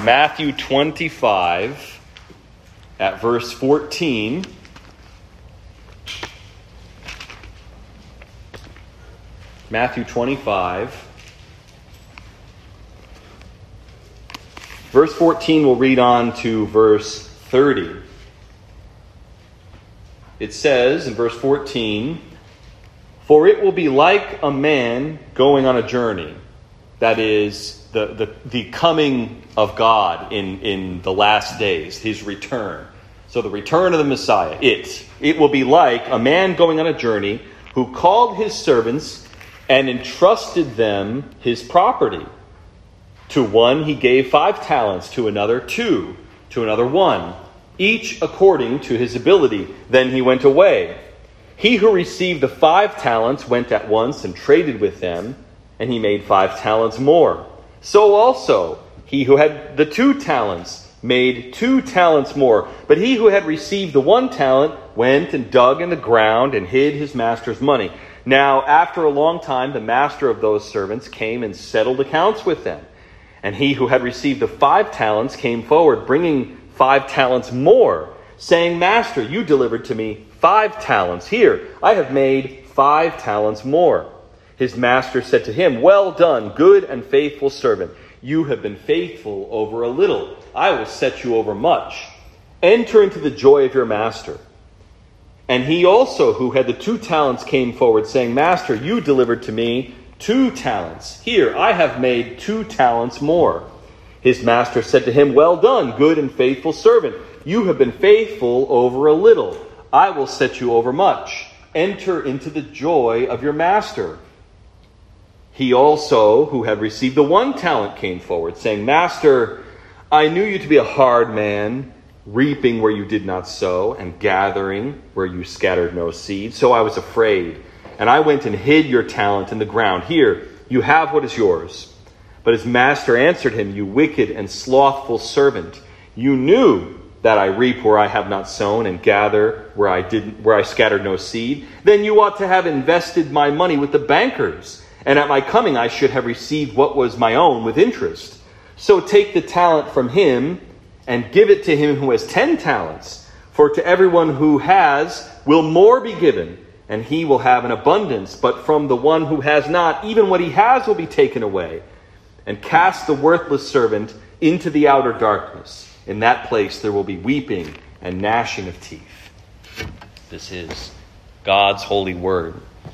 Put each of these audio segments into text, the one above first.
Matthew 25 at verse 14. Matthew 25. Verse 14 we'll read on to verse 30. It says in verse 14, "For it will be like a man going on a journey," that is, the coming of God in the last days, his return. So the return of the Messiah, it will be like a man going on a journey who called his servants and entrusted them his property. To one he gave 5 talents, to another 2, to another 1, each according to his ability. Then he went away. He who received the 5 talents went at once and traded with them, and he made 5 talents more. So also he who had the 2 talents made 2 talents more. But he who had received the 1 talent went and dug in the ground and hid his master's money. Now after a long time the master of those servants came and settled accounts with them. And he who had received the 5 talents came forward, bringing 5 talents more, saying, "Master, you delivered to me 5 talents. Here, I have made 5 talents more." His master said to him, "Well done, good and faithful servant. You have been faithful over a little. I will set you over much. Enter into the joy of your master." And he also, who had the 2 talents, came forward, saying, "Master, you delivered to me 2 talents. Here, I have made 2 talents more." His master said to him, "Well done, good and faithful servant. You have been faithful over a little. I will set you over much. Enter into the joy of your master." He also, who had received the 1 talent, came forward, saying, "Master, I knew you to be a hard man, reaping where you did not sow, and gathering where you scattered no seed. So I was afraid, and I went and hid your talent in the ground. Here, you have what is yours." But his master answered him, "You wicked and slothful servant, you knew that I reap where I have not sown, and gather where I scattered no seed. Then you ought to have invested my money with the bankers, and at my coming I should have received what was my own with interest. So take the talent from him and give it to him who has 10 talents. For to everyone who has will more be given, and he will have an abundance. But from the one who has not, even what he has will be taken away. And cast the worthless servant into the outer darkness. In that place there will be weeping and gnashing of teeth." This is God's holy word.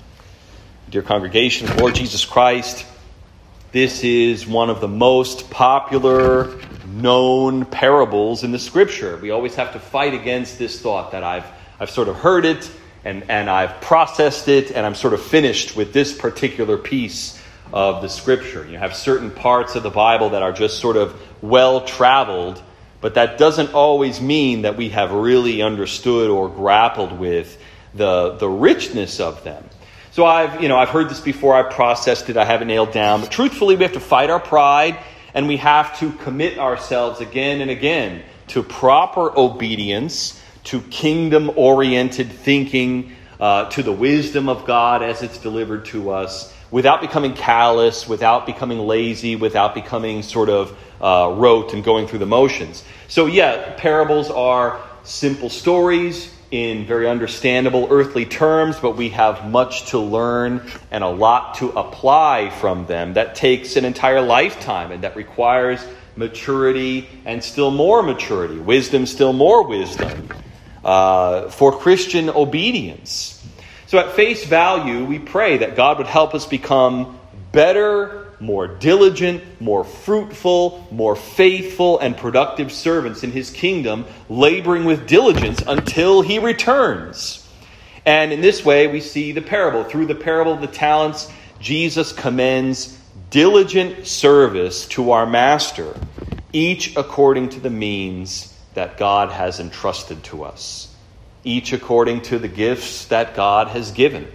Dear congregation of Lord Jesus Christ, this is one of the most popular known parables in the Scripture. We always have to fight against this thought that I've sort of heard it and I've processed it and I'm sort of finished with this particular piece of the Scripture. You have certain parts of the Bible that are just sort of well-traveled, but that doesn't always mean that we have really understood or grappled with the richness of them. So I've heard this before, I processed it, I have it nailed down, but truthfully we have to fight our pride and we have to commit ourselves again and again to proper obedience, to kingdom-oriented thinking, to the wisdom of God as it's delivered to us, without becoming callous, without becoming lazy, without becoming sort of rote and going through the motions. So parables are simple stories in very understandable earthly terms, but we have much to learn and a lot to apply from them. That takes an entire lifetime and that requires maturity and still more maturity, wisdom, still more wisdom, for Christian obedience. So at face value, we pray that God would help us become better, more diligent, more fruitful, more faithful, and productive servants in his kingdom, laboring with diligence until he returns. And in this way, we see the parable. Through the parable of the talents, Jesus commends diligent service to our master, each according to the means that God has entrusted to us, each according to the gifts that God has given.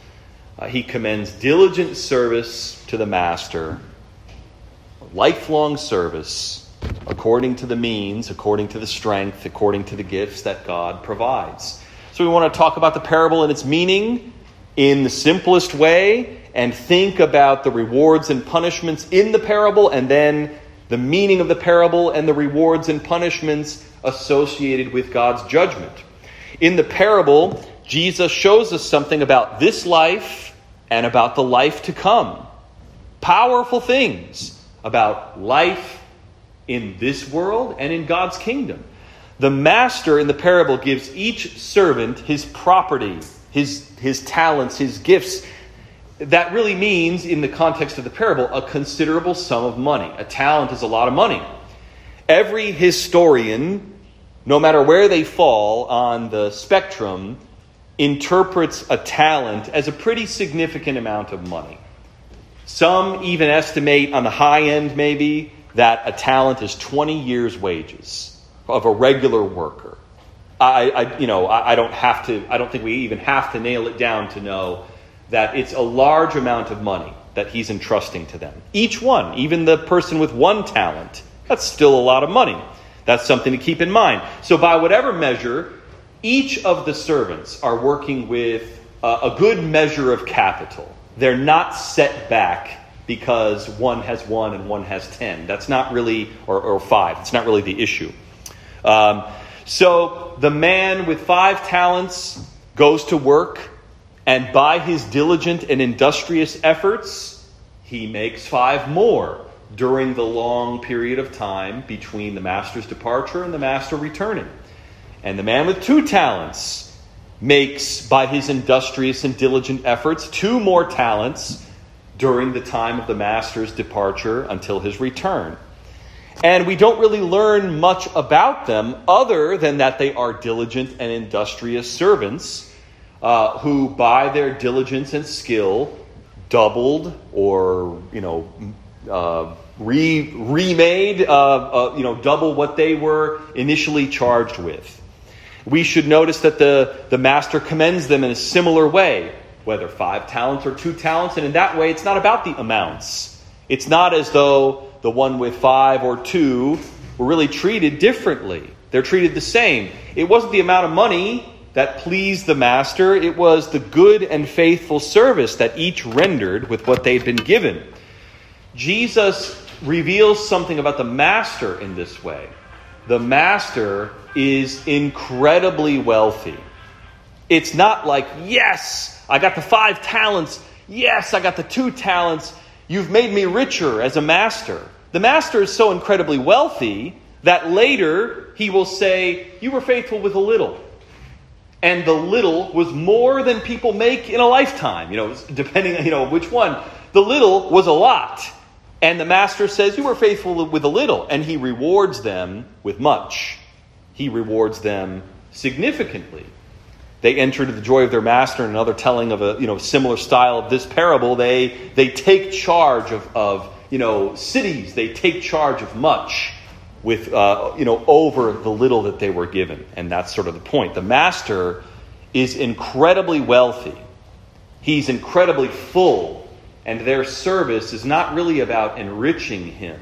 He commends diligent service to the master, lifelong service, according to the means, according to the strength, according to the gifts that God provides. So we want to talk about the parable and its meaning in the simplest way and think about the rewards and punishments in the parable and then the meaning of the parable and the rewards and punishments associated with God's judgment. In the parable, Jesus shows us something about this life and about the life to come. Powerful things about life in this world and in God's kingdom. The master in the parable gives each servant his property, his talents, his gifts. That really means, in the context of the parable, a considerable sum of money. A talent is a lot of money. Every historian, no matter where they fall on the spectrum, interprets a talent as a pretty significant amount of money. Some even estimate, on the high end maybe, that a talent is 20 years' wages of a regular worker. I don't think we even have to nail it down to know that it's a large amount of money that he's entrusting to them. Each one, even the person with one talent, that's still a lot of money. That's something to keep in mind. So by whatever measure, each of the servants are working with a good measure of capital. They're not set back because one has 1 and one has 10. That's not really, or 5. It's not really the issue. So the man with 5 talents goes to work, and by his diligent and industrious efforts, he makes 5 more during the long period of time between the master's departure and the master returning. And the man with 2 talents makes, by his industrious and diligent efforts, 2 more talents during the time of the master's departure until his return. And we don't really learn much about them other than that they are diligent and industrious servants who, by their diligence and skill, doubled or remade double what they were initially charged with. We should notice that the master commends them in a similar way, whether 5 talents or 2 talents, and in that way it's not about the amounts. It's not as though the one with 5 or 2 were really treated differently. They're treated the same. It wasn't the amount of money that pleased the master. It was the good and faithful service that each rendered with what they'd been given. Jesus reveals something about the master in this way. The master is incredibly wealthy. It's not like, yes, I got the 5 talents. Yes, I got the 2 talents. You've made me richer as a master. The master is so incredibly wealthy that later he will say, you were faithful with a little. And the little was more than people make in a lifetime, depending on, which one. The little was a lot. And the master says, you were faithful with a little. And he rewards them with much. He rewards them significantly. They enter into the joy of their master. In another telling of a similar style of this parable, they take charge of cities. They take charge of much with over the little that they were given. And that's sort of the point. The master is incredibly wealthy. He's incredibly full. And their service is not really about enriching him.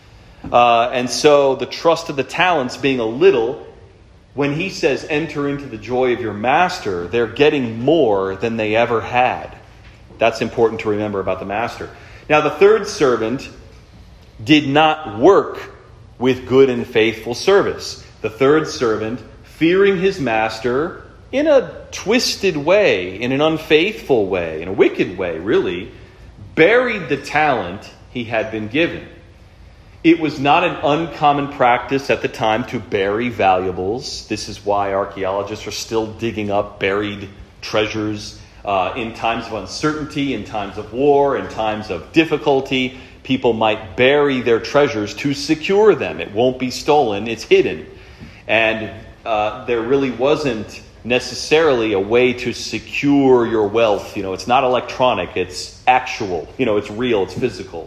And so the trust of the talents being a little, when he says, enter into the joy of your master, they're getting more than they ever had. That's important to remember about the master. Now, the 3rd servant did not work with good and faithful service. The 3rd servant, fearing his master in a twisted way, in an unfaithful way, in a wicked way, really, buried the talent he had been given. It was not an uncommon practice at the time to bury valuables. This is why archaeologists are still digging up buried treasures in times of uncertainty, in times of war, in times of difficulty. People might bury their treasures to secure them. It won't be stolen. It's hidden. And there really wasn't necessarily a way to secure your wealth. It's not electronic. It's actual. It's real. It's physical.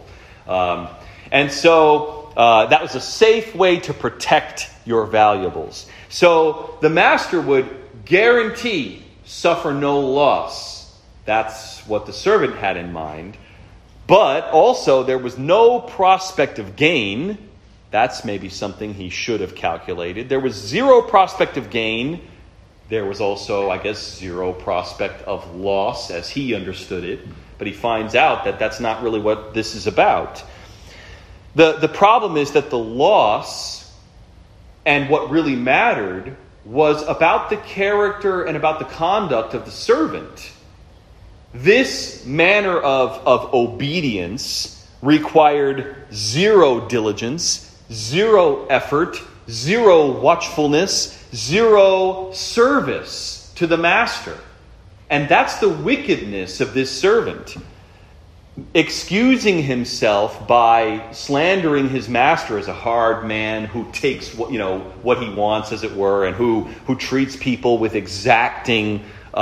And so that was a safe way to protect your valuables. So the master would guarantee suffer no loss. That's what the servant had in mind. But also there was no prospect of gain. That's maybe something he should have calculated. There was 0 prospect of gain. There was also, 0 prospect of loss as he understood it. But he finds out that that's not really what this is about. The problem is that the loss and what really mattered was about the character and about the conduct of the servant. This manner of obedience required zero diligence, zero effort, zero watchfulness, zero service to the master. And that's the wickedness of this servant. Excusing himself by slandering his master as a hard man who takes what he wants, as it were, and who treats people with exacting,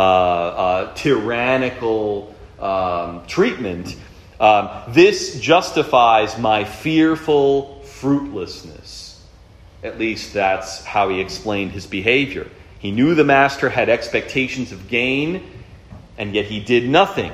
tyrannical treatment. This justifies my fearful fruitlessness. At least that's how he explained his behavior. He knew the master had expectations of gain, and yet he did nothing.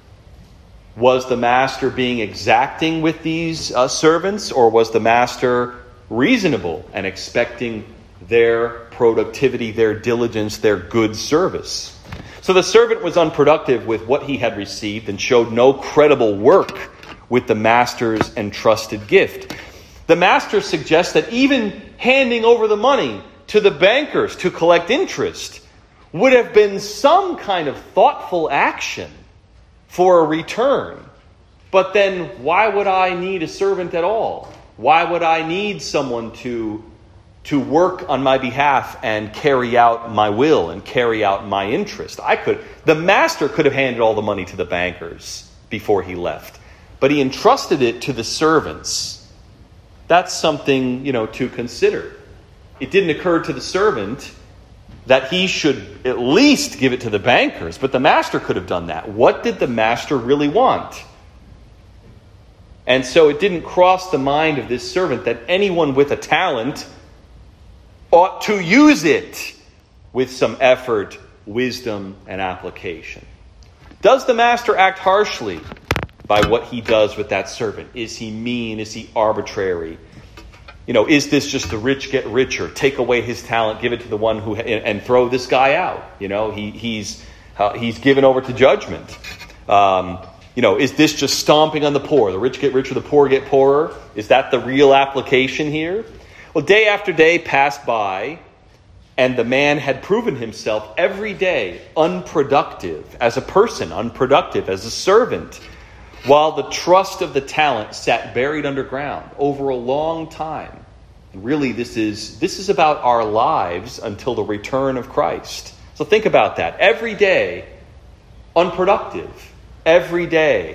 Was the master being exacting with these servants, or was the master reasonable and expecting their productivity, their diligence, their good service? So the servant was unproductive with what he had received and showed no credible work with the master's entrusted gift. The master suggests that even handing over the money to the bankers to collect interest would have been some kind of thoughtful action for a return. But then why would I need a servant at all? Why would I need someone to work on my behalf and carry out my will and carry out my interest? The master could have handed all the money to the bankers before he left, but he entrusted it to the servants. That's something, to consider. It didn't occur to the servant that he should at least give it to the bankers, but the master could have done that. What did the master really want? And so it didn't cross the mind of this servant that anyone with a talent ought to use it with some effort, wisdom, and application. Does the master act harshly by what he does with that servant? Is he mean? Is he arbitrary? Is this just the rich get richer? Take away his talent, give it to the one who, and throw this guy out. He's given over to judgment. Is this just stomping on the poor? The rich get richer, the poor get poorer. Is that the real application here? Well, day after day passed by, and the man had proven himself every day unproductive as a person, unproductive as a servant, while the trust of the talent sat buried underground over a long time. Really, this is about our lives until the return of Christ. So think about that. Every day, unproductive. Every day,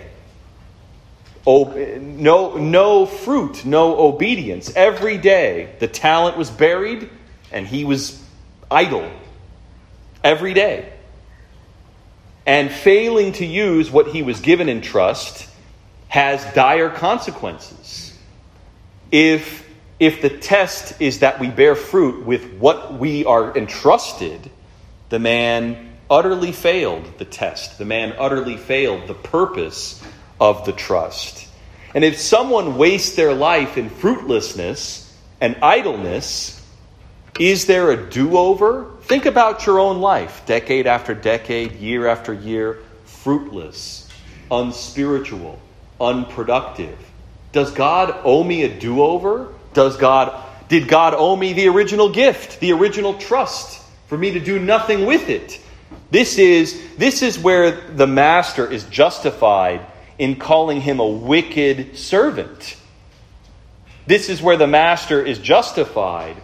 no fruit, no obedience. Every day, the talent was buried and he was idle. Every day. And failing to use what he was given in trust has dire consequences. If the test is that we bear fruit with what we are entrusted, the man utterly failed the test. The man utterly failed the purpose of the trust. And if someone wastes their life in fruitlessness and idleness, is there a do-over? Think about your own life, decade after decade, year after year, fruitless, unspiritual, unproductive. Does God owe me a do-over? Did God owe me the original gift, the original trust, for me to do nothing with it? This is where the master is justified in calling him a wicked servant. This is where the master is justified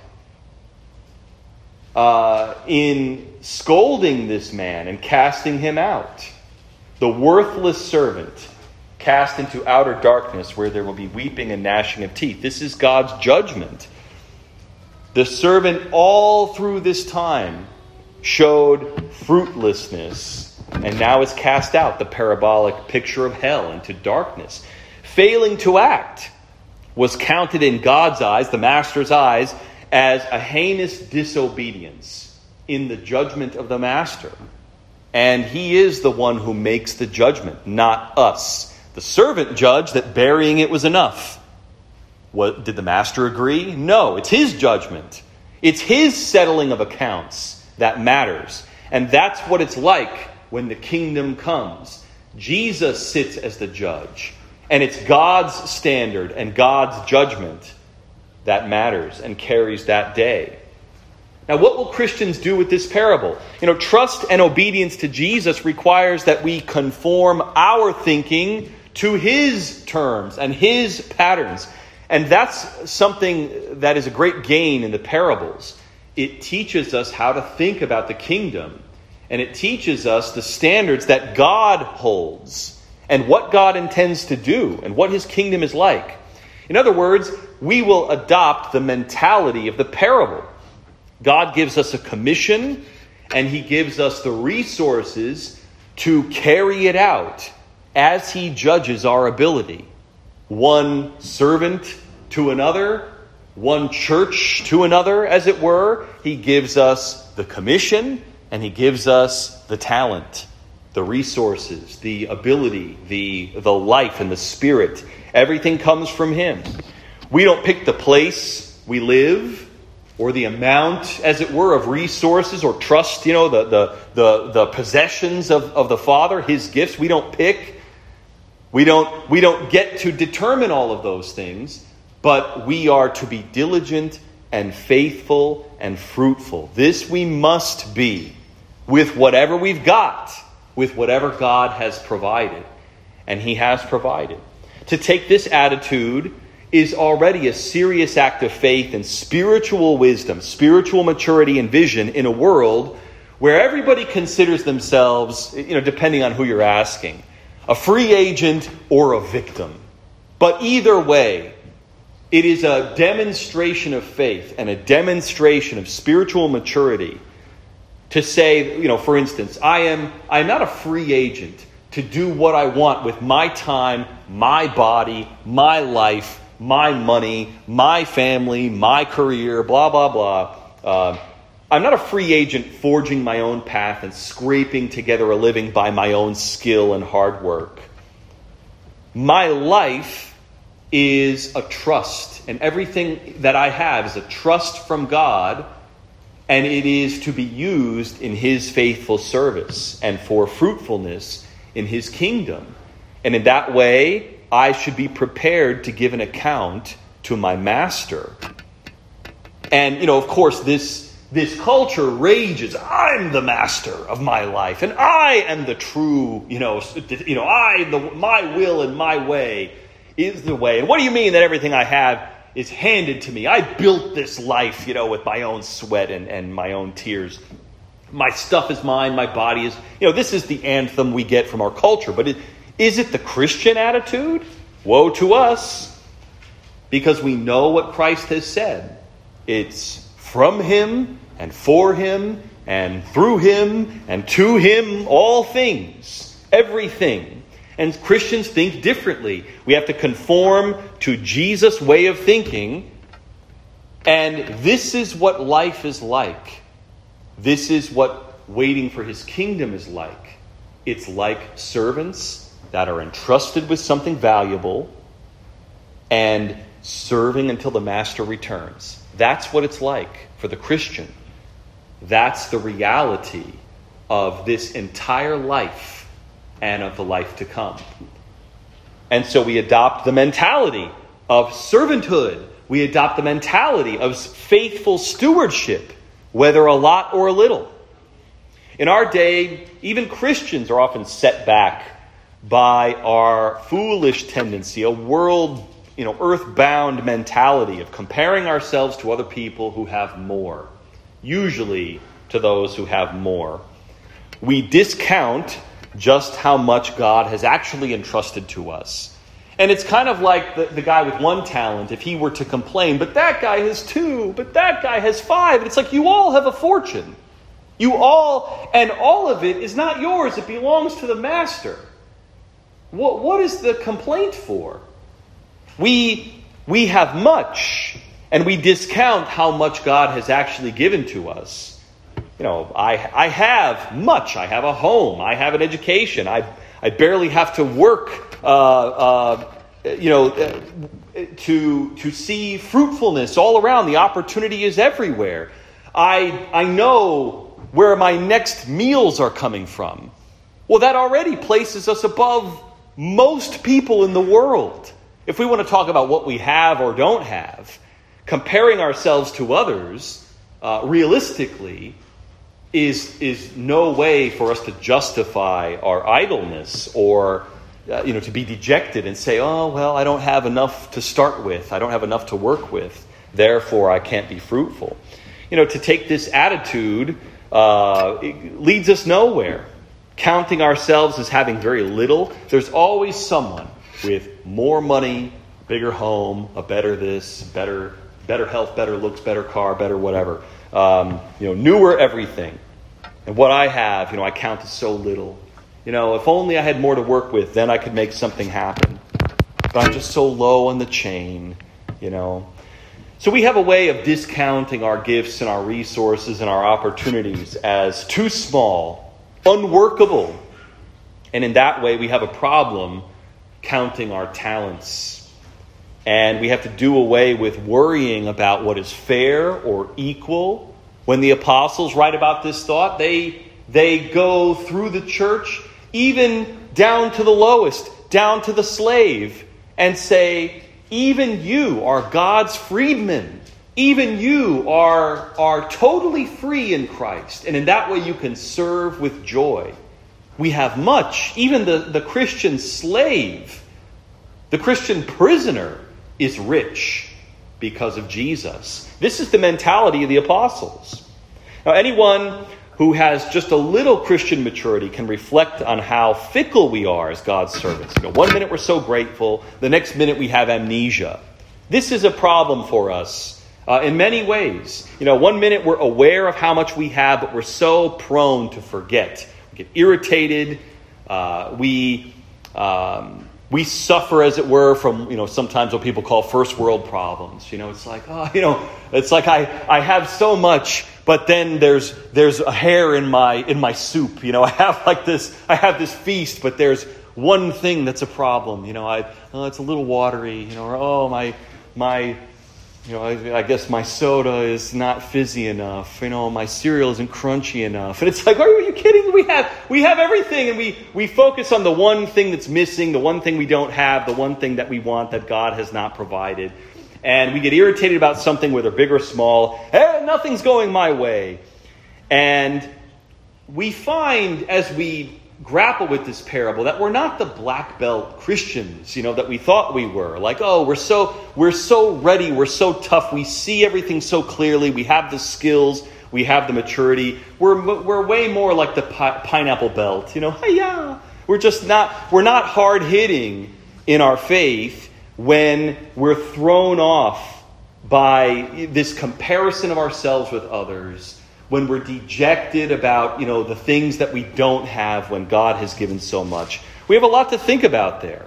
in scolding this man and casting him out. The worthless servant cast into outer darkness where there will be weeping and gnashing of teeth. This is God's judgment. The servant all through this time showed fruitlessness and now is cast out, the parabolic picture of hell, into darkness. Failing to act was counted in God's eyes, the master's eyes, as a heinous disobedience in the judgment of the master. And he is the one who makes the judgment, not us. The servant judged that burying it was enough. Did the master agree? No, it's his judgment. It's his settling of accounts that matters. And that's what it's like when the kingdom comes. Jesus sits as the judge. And it's God's standard and God's judgment that matters and carries that day. Now, what will Christians do with this parable? Trust and obedience to Jesus requires that we conform our thinking to his terms and his patterns. And that's something that is a great gain in the parables. It teaches us how to think about the kingdom. And it teaches us the standards that God holds and what God intends to do and what his kingdom is like. In other words, we will adopt the mentality of the parable. God gives us a commission, and he gives us the resources to carry it out as he judges our ability. One servant to another, one church to another, as it were. He gives us the commission, and he gives us the talent, the resources, the ability, the life and the spirit. Everything comes from him. We don't pick the place we live or the amount, as it were, of resources or trust, the possessions of the Father, his gifts. We don't pick. We don't get to determine all of those things, but we are to be diligent and faithful and fruitful. This we must be with whatever we've got, with whatever God has provided. And he has provided. To take this attitude is already a serious act of faith and spiritual wisdom, spiritual maturity and vision in a world where everybody considers themselves, depending on who you're asking, a free agent or a victim. But either way, it is a demonstration of faith and a demonstration of spiritual maturity to say, for instance, I'm not a free agent to do what I want with my time, my body, my life, my money, my family, my career, blah, blah, blah. I'm not a free agent forging my own path and scraping together a living by my own skill and hard work. My life is a trust, and everything that I have is a trust from God, and it is to be used in his faithful service and for fruitfulness in his kingdom. And in that way, I should be prepared to give an account to my master. And, of course, this culture rages. I'm the master of my life, and I am the true, my will and my way is the way. And what do you mean that everything I have is handed to me? I built this life, with my own sweat and my own tears. My stuff is mine, my body is... this is the anthem we get from our culture. But is it the Christian attitude? Woe to us, because we know what Christ has said. It's from him and for him and through him and to him all things, everything. And Christians think differently. We have to conform to Jesus' way of thinking. And this is what life is like. This is what waiting for his kingdom is like. It's like servants that are entrusted with something valuable and serving until the master returns. That's what it's like for the Christian. That's the reality of this entire life and of the life to come. And so we adopt the mentality of servanthood. We adopt the mentality of faithful stewardship, whether a lot or a little. In our day, even Christians are often set back by our foolish tendency, a world, earthbound mentality of comparing ourselves to other people who have more, usually to those who have more. We discount just how much God has actually entrusted to us. And it's kind of like the guy with one talent, if he were to complain, but that guy has 2, but that guy has 5. And it's like, you all have a fortune. And all of it is not yours. It belongs to the master. What is the complaint for? We have much, and we discount how much God has actually given to us. I have much. I have a home. I have an education. I barely have to work, to see fruitfulness all around. The opportunity is everywhere. I know where my next meals are coming from. Well, that already places us above most people in the world. If we want to talk about what we have or don't have, comparing ourselves to others, realistically, is no way for us to justify our idleness or to be dejected and say, oh, well, I don't have enough to start with. I don't have enough to work with. Therefore, I can't be fruitful. To take this attitude it leads us nowhere. Counting ourselves as having very little. There's always someone with more money, bigger home, a better this, better health, better looks, better car, better whatever. Newer everything. And what I have, I count as so little. If only I had more to work with, then I could make something happen. But I'm just so low on the chain, So we have a way of discounting our gifts and our resources and our opportunities as too small, unworkable. And in that way, we have a problem counting our talents. And we have to do away with worrying about what is fair or equal. When the apostles write about this thought, they go through the church, even down to the lowest, down to the slave, and say, even you are God's freedmen. Even you are totally free in Christ. And in that way you can serve with joy. We have much. Even the Christian slave, the Christian prisoner is rich because of Jesus. This is the mentality of the apostles. Now, anyone who has just a little Christian maturity can reflect on how fickle we are as God's servants. 1 minute we're so grateful, the next minute we have amnesia. This is a problem for us in many ways. 1 minute we're aware of how much we have, but we're so prone to forget. We get irritated. We suffer, as it were, from, sometimes what people call first world problems. It's like, it's like I have so much, but then there's a hair in my soup. I have this feast, but there's one thing that's a problem. It's a little watery, or I guess my soda is not fizzy enough. My cereal isn't crunchy enough. And it's like, are you kidding? We have everything, and we focus on the one thing that's missing, the one thing we don't have, the one thing that we want that God has not provided. And we get irritated about something, whether big or small. Hey, nothing's going my way. And we find, as we grapple with this parable, that we're not the black belt Christians, that we thought we were. Like, we're so ready, we're so tough, we see everything so clearly, we have the skills, we have the maturity. We're way more like the pineapple belt, Hi-ya! We're not hard hitting in our faith when we're thrown off by this comparison of ourselves with others, when we're dejected about, the things that we don't have when God has given so much. We have a lot to think about there.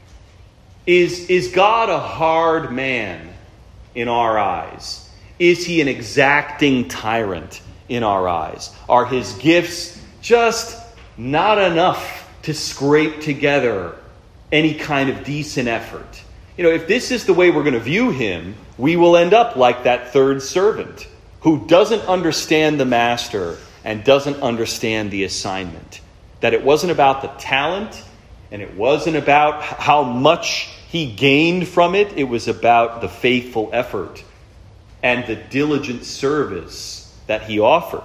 Is God a hard man in our eyes? Is he an exacting tyrant in our eyes? Are his gifts just not enough to scrape together any kind of decent effort? If this is the way we're going to view him, we will end up like that third servant who doesn't understand the master and doesn't understand the assignment. That it wasn't about the talent, and it wasn't about how much he gained from it. It was about the faithful effort and the diligent service that he offered.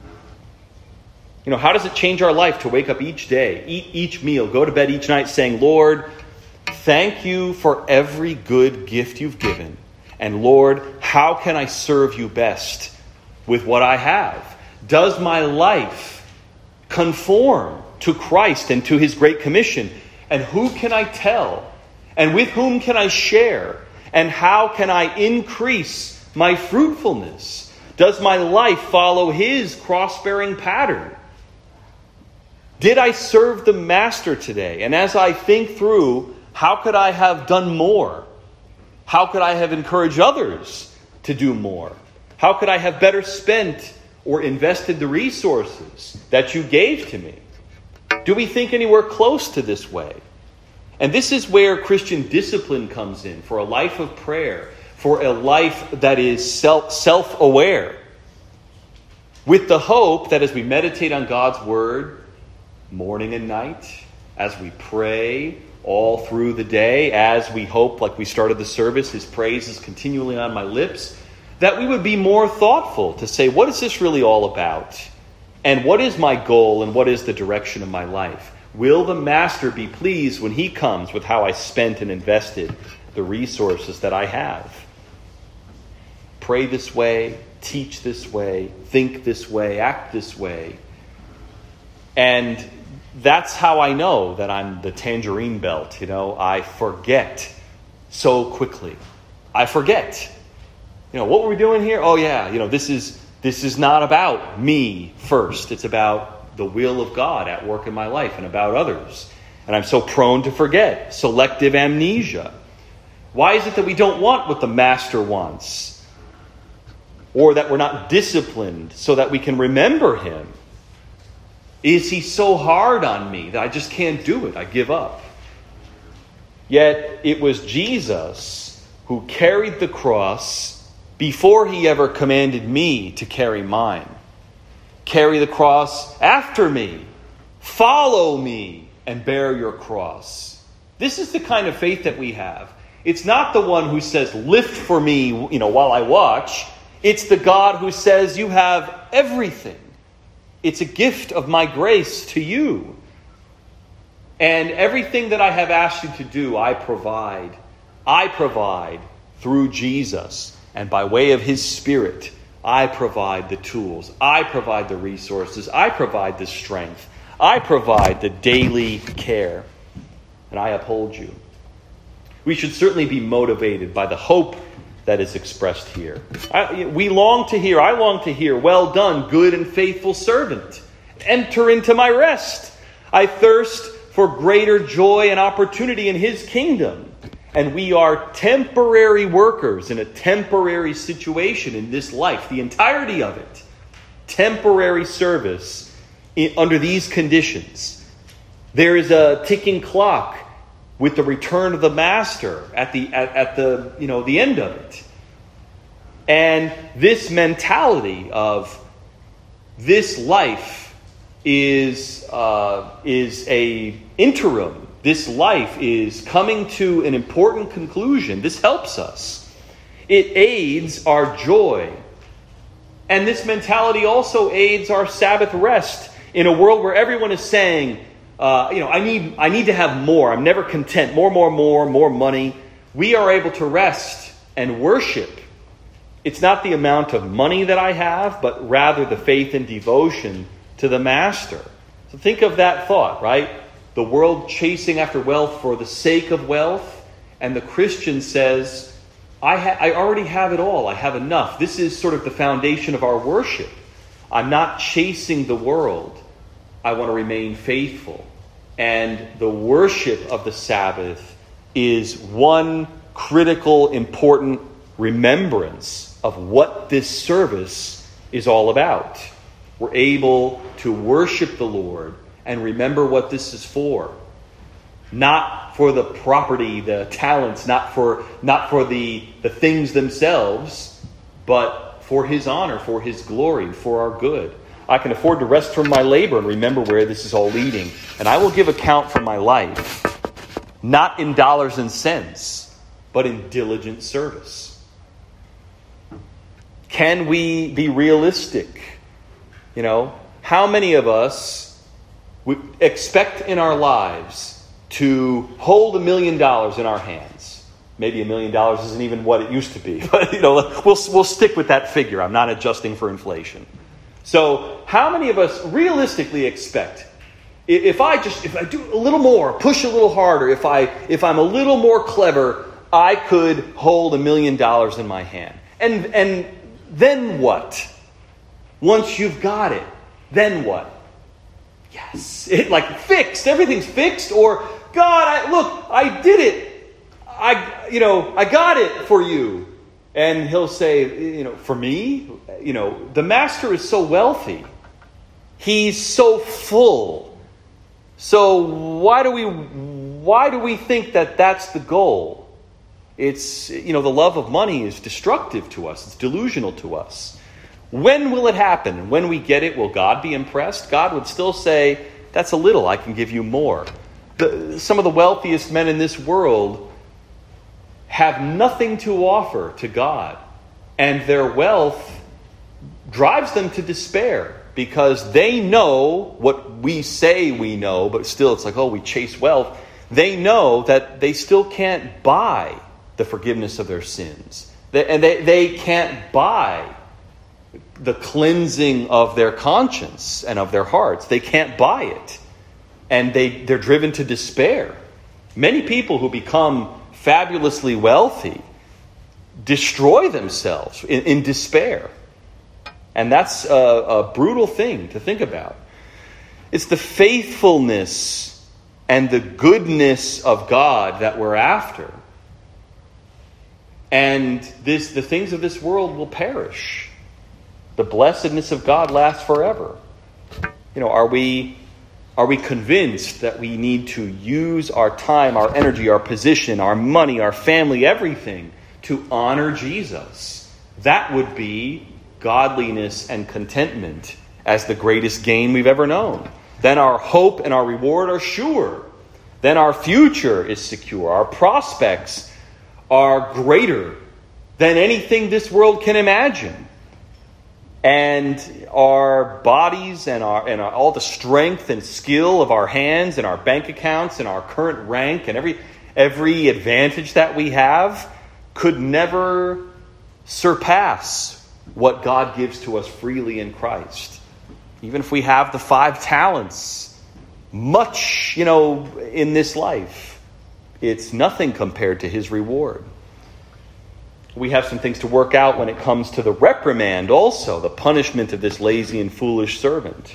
How does it change our life to wake up each day, eat each meal, go to bed each night saying, Lord, thank you for every good gift you've given. And Lord, how can I serve you best with what I have? Does my life conform to Christ and to his great commission? And who can I tell? And with whom can I share? And how can I increase my fruitfulness? Does my life follow his cross-bearing pattern? Did I serve the master today? And as I think through, how could I have done more? How could I have encouraged others to do more? How could I have better spent or invested the resources that you gave to me? Do we think anywhere close to this way? And this is where Christian discipline comes in, for a life of prayer, for a life that is self-aware, with the hope that as we meditate on God's word morning and night, as we pray all through the day, as we hope, like we started the service, his praise is continually on my lips, that we would be more thoughtful to say, what is this really all about? And what is my goal and what is the direction of my life? Will the master be pleased when he comes with how I spent and invested the resources that I have? Pray this way, teach this way, think this way, act this way. And that's how I know that I'm the tangerine belt. I forget so quickly. I forget. What were we doing here? Oh yeah, this is not about me first. It's about the will of God at work in my life and about others. And I'm so prone to forget. Selective amnesia. Why is it that we don't want what the master wants? Or that we're not disciplined so that we can remember him? Is he so hard on me that I just can't do it? I give up. Yet it was Jesus who carried the cross before he ever commanded me to carry mine. Carry the cross after me. Follow me and bear your cross. This is the kind of faith that we have. It's not the one who says, lift for me, while I watch. It's the God who says, you have everything. It's a gift of my grace to you. And everything that I have asked you to do, I provide. I provide through Jesus. And by way of his Spirit, I provide the tools. I provide the resources. I provide the strength. I provide the daily care. And I uphold you. We should certainly be motivated by the hope that is expressed here. I long to hear, well done, good and faithful servant. Enter into my rest. I thirst for greater joy and opportunity in his kingdom. And we are temporary workers in a temporary situation in this life, the entirety of it. Temporary service under these conditions. There is a ticking clock with the return of the master at the end of it. And this mentality of this life is a interim. This life is coming to an important conclusion. This helps us. It aids our joy. And this mentality also aids our Sabbath rest in a world where everyone is saying, I need to have more. I'm never content. More money. We are able to rest and worship. It's not the amount of money that I have, but rather the faith and devotion to the master. So think of that thought, right? The world chasing after wealth for the sake of wealth. And the Christian says, I already have it all. I have enough. This is sort of the foundation of our worship. I'm not chasing the world. I want to remain faithful. And the worship of the Sabbath is one critical, important remembrance of what this service is all about. We're able to worship the Lord and remember what this is for. Not for the property, the talents, not for the things themselves, but for his honor, for his glory, for our good. I can afford to rest from my labor and remember where this is all leading. And I will give account for my life, not in dollars and cents, but in diligent service. Can we be realistic? How many of us would expect in our lives to hold $1 million in our hands? Maybe $1 million isn't even what it used to be, but we'll stick with that figure. I'm not adjusting for inflation. So, how many of us realistically expect, if I do a little more, push a little harder, if I'm a little more clever, I could hold $1 million in my hand? And then what? Once you've got it, then what? Yes, fixed. Everything's fixed. Or God, I did it. I got it for you. And he'll say, for me, the master is so wealthy. He's so full. So why do we think that that's the goal? It's, the love of money is destructive to us. It's delusional to us. When will it happen? When we get it, will God be impressed? God would still say, that's a little, I can give you more. Some of the wealthiest men in this world have nothing to offer to God, and their wealth drives them to despair because they know what we say we know, but still it's like, oh, we chase wealth. They know that they still can't buy the forgiveness of their sins. They can't buy the cleansing of their conscience and of their hearts. They can't buy it. And they're driven to despair. Many people who become fabulously wealthy destroy themselves in despair. And that's a brutal thing to think about. It's the faithfulness and the goodness of God that we're after. And the things of this world will perish. The blessedness of God lasts forever. Are we convinced that we need to use our time, our energy, our position, our money, our family, everything to honor Jesus? That would be godliness and contentment as the greatest gain we've ever known. Then our hope and our reward are sure. Then our future is secure. Our prospects are greater than anything this world can imagine. And our bodies and all the strength and skill of our hands and our bank accounts and our current rank and every advantage that we have could never surpass what God gives to us freely in Christ. Even if we have the 5 talents, much, in this life, it's nothing compared to his reward. We have some things to work out when it comes to the reprimand also, the punishment of this lazy and foolish servant.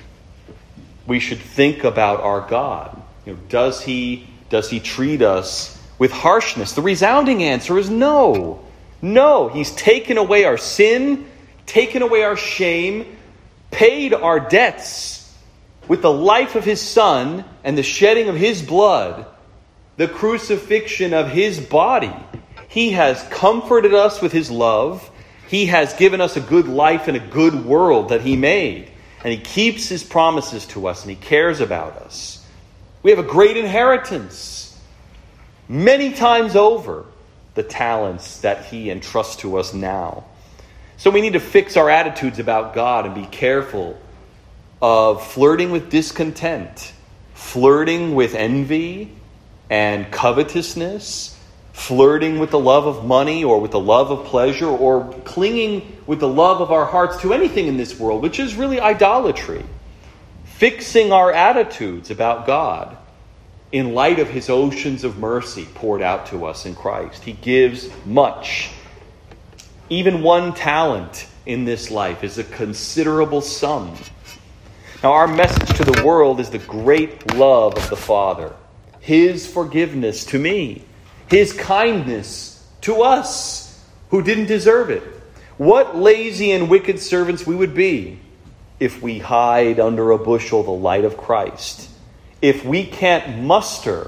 We should think about our God. Does he treat us with harshness? The resounding answer is no. No, he's taken away our sin, taken away our shame, paid our debts with the life of his Son and the shedding of his blood, the crucifixion of his body. He has comforted us with his love. He has given us a good life in a good world that he made. And he keeps his promises to us and he cares about us. We have a great inheritance. Many times over the talents that he entrusts to us now. So we need to fix our attitudes about God and be careful of flirting with discontent, flirting with envy and covetousness, flirting with the love of money or with the love of pleasure, or clinging with the love of our hearts to anything in this world, which is really idolatry. Fixing our attitudes about God in light of his oceans of mercy poured out to us in Christ. He gives much. Even 1 talent in this life is a considerable sum. Now, our message to the world is the great love of the Father, his forgiveness to me, his kindness to us who didn't deserve it. What lazy and wicked servants we would be if we hide under a bushel the light of Christ. If we can't muster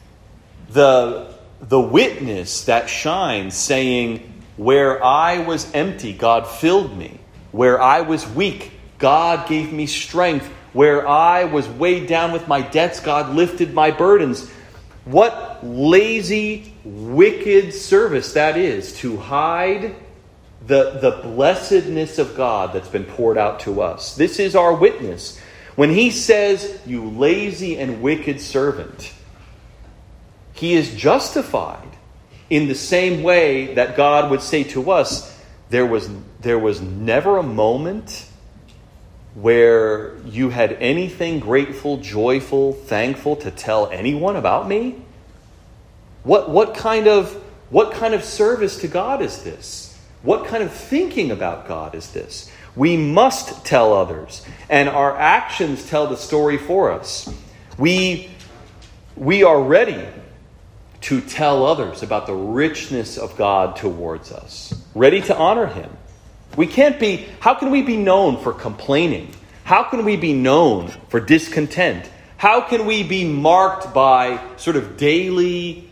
the witness that shines, saying, where I was empty, God filled me. Where I was weak, God gave me strength. Where I was weighed down with my debts, God lifted my burdens. What lazy, wicked service that is, to hide the blessedness of God that's been poured out to us. This is our witness. When he says, you lazy and wicked servant, he is justified in the same way that God would say to us, there was never a moment where you had anything grateful, joyful, thankful to tell anyone about me? What kind of service to God is this? What kind of thinking about God is this? We must tell others, and our actions tell the story for us. We are ready to tell others about the richness of God towards us, ready to honor him. How can we be known for complaining? How can we be known for discontent? How can we be marked by sort of daily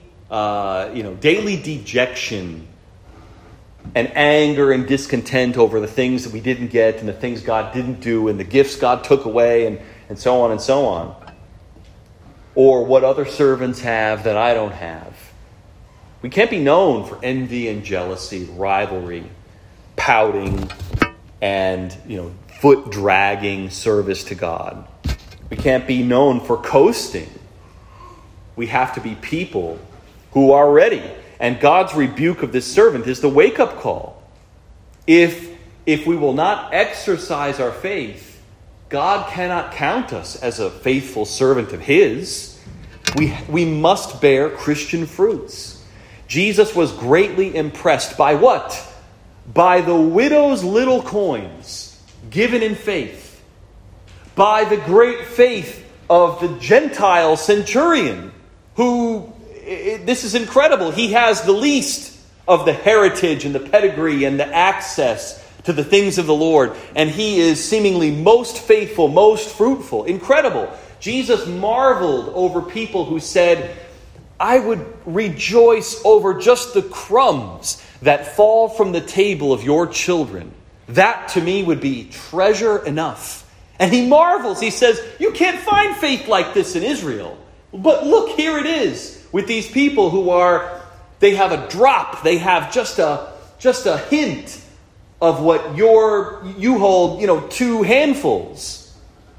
dejection and anger and discontent over the things that we didn't get and the things God didn't do and the gifts God took away and so on and so on? or what other servants have that I don't have. We can't be known for envy and jealousy, rivalry, pouting, and foot-dragging service to God. We can't be known for coasting. We have to be people who are ready. And God's rebuke of this servant is the wake-up call. If we will not exercise our faith, God cannot count us as a faithful servant of His. We must bear Christian fruits. Jesus was greatly impressed by what? By the widow's little coins given in faith. By the great faith of the Gentile centurion, who, this is incredible, he has the least of the heritage and the pedigree and the access to the things of the Lord, and he is seemingly most faithful, most fruitful. Incredible. Jesus marveled over people who said, I would rejoice over just the crumbs that fall from the table of your children. That to me would be treasure enough. And he marvels. He says, you can't find faith like this in Israel. But look, here it is with these people they have a drop. They have just a hint of what you hold, 2 handfuls.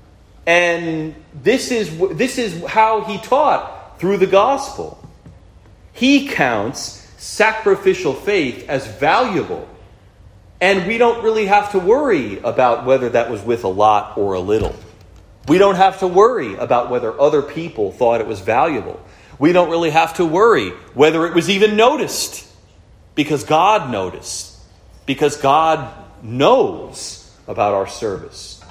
And this is how he taught through the gospel. He counts sacrificial faith as valuable. And we don't really have to worry about whether that was with a lot or a little. We don't have to worry about whether other people thought it was valuable. We don't really have to worry whether it was even noticed. Because God noticed. Because God knows about our service.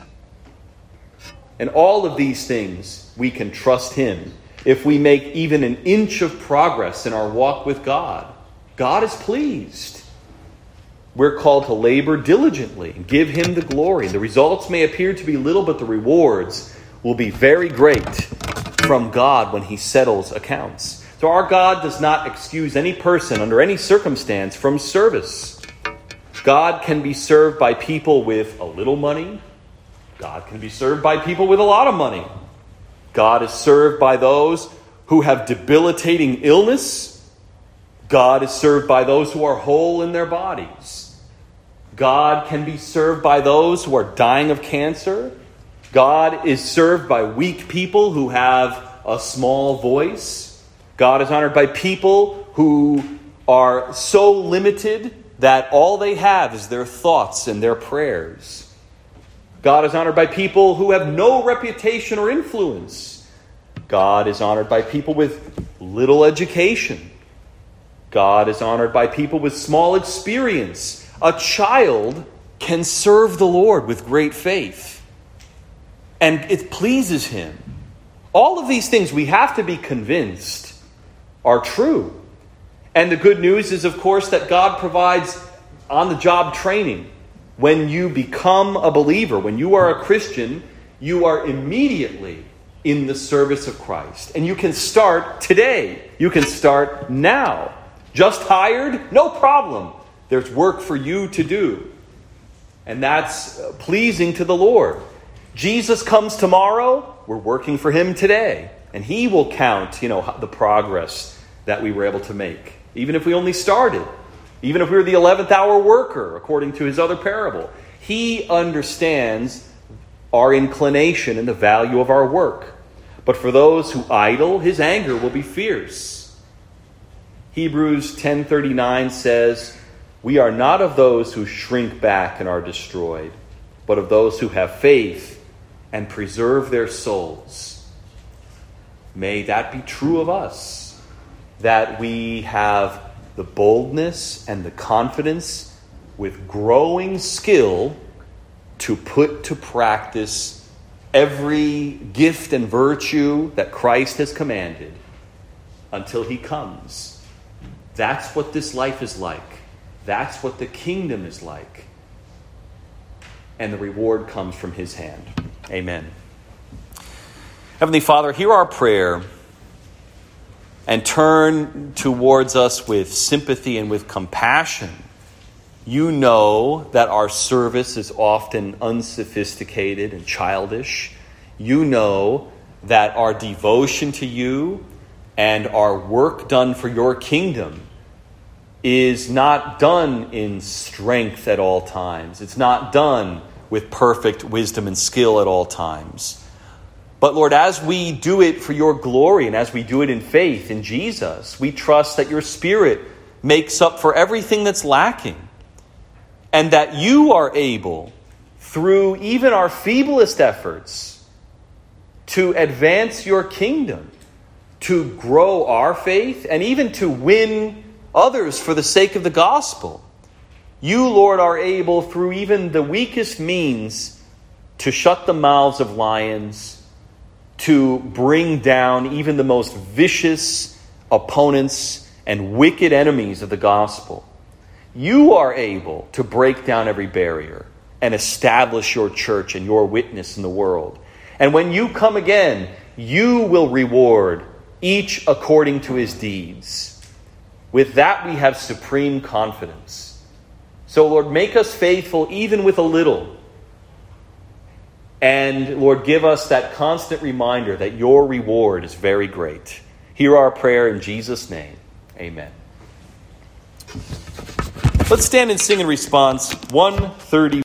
And all of these things, we can trust Him. If we make even an inch of progress in our walk with God, God is pleased. We're called to labor diligently and give Him the glory. The results may appear to be little, but the rewards will be very great from God when He settles accounts. So our God does not excuse any person under any circumstance from service. God can be served by people with a little money. God can be served by people with a lot of money. God is served by those who have debilitating illness. God is served by those who are whole in their bodies. God can be served by those who are dying of cancer. God is served by weak people who have a small voice. God is honored by people who are so limited that all they have is their thoughts and their prayers. God is honored by people who have no reputation or influence. God is honored by people with little education. God is honored by people with small experience. A child can serve the Lord with great faith, and it pleases Him. All of these things, we have to be convinced, are true. And the good news is, of course, that God provides on-the-job training. When you become a believer, when you are a Christian, you are immediately in the service of Christ. And you can start today. You can start now. Just hired? No problem. There's work for you to do. And that's pleasing to the Lord. Jesus comes tomorrow. We're working for Him today. And He will count, the progress that we were able to make. Even if we only started. Even if we were the 11th hour worker, according to His other parable. He understands our inclination and the value of our work. But for those who idle, His anger will be fierce. Hebrews 10:39 says, we are not of those who shrink back and are destroyed, but of those who have faith and preserve their souls. May that be true of us. That we have the boldness and the confidence with growing skill to put to practice every gift and virtue that Christ has commanded until He comes. That's what this life is like. That's what the kingdom is like. And the reward comes from His hand. Amen. Heavenly Father, hear our prayer and turn towards us with sympathy and with compassion. You know that our service is often unsophisticated and childish. You know that our devotion to you and our work done for your kingdom is not done in strength at all times. It's not done with perfect wisdom and skill at all times. But Lord, as we do it for your glory and as we do it in faith in Jesus, we trust that your Spirit makes up for everything that's lacking, and that you are able, through even our feeblest efforts, to advance your kingdom, to grow our faith, and even to win others for the sake of the gospel. You, Lord, are able, through even the weakest means, to shut the mouths of lions, to bring down even the most vicious opponents and wicked enemies of the gospel. You are able to break down every barrier and establish your church and your witness in the world. And when you come again, you will reward each according to his deeds. With that we have supreme confidence. So, Lord, make us faithful even with a little. And, Lord, give us that constant reminder that your reward is very great. Hear our prayer in Jesus' name. Amen. Let's stand and sing in response 130.